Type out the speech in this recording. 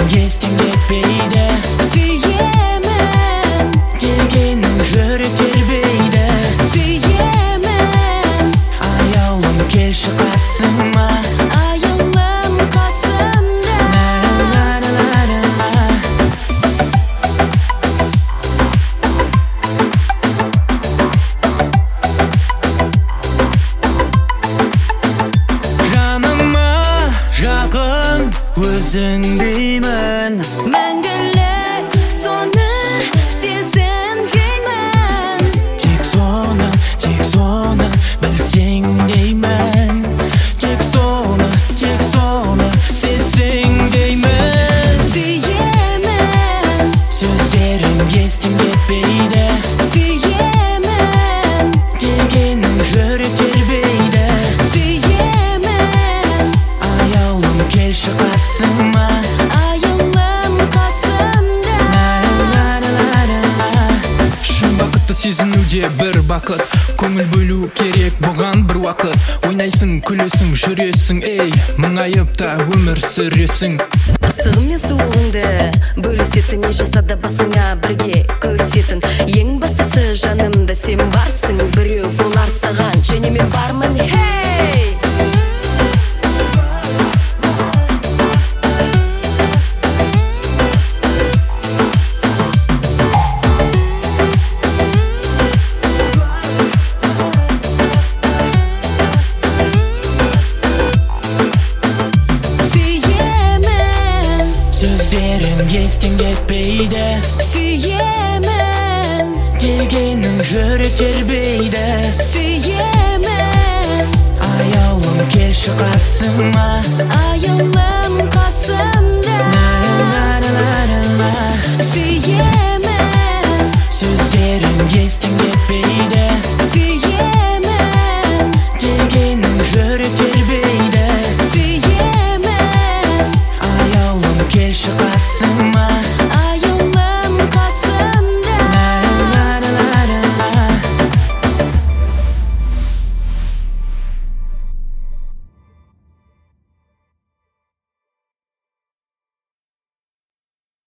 естен кетпейді. Сүйемін Дегенің жүрек тербейді. Сүйемін Аяулым келші қасыма. Аяулым қасымда. Жаныма жақын өзің деймін. Мәңгілік соны сезін деймін. Тек соны білсең деймін. Тек соны сезсең деймін. Сүйемін Сөздерің естен кетпейді. Сүйемін Дегенің жүрек тербейді. Сүйемін Аяулым келші қасыма. Аяулым қасымда. Шын бақытты сезінуде бір бақыт, көңіл бөлу керек бұған бір уақыт. Ойнайсың, күлесің, жүресің, ей, мұңайып та өмір сүресің. Ыстығым мен суығыңды бөлісетін, не жаса да басыңа бірге көрсетін. Ең бастысы жанымда сен барсың, біреу болар саған, және мен бармын, хей! Сүйемін Сөздерің естен кетпейді. Сүйемін Дегенің жүрек тербейді. Сүйемін Аяулым келші қасыма. Аяулым қасымда.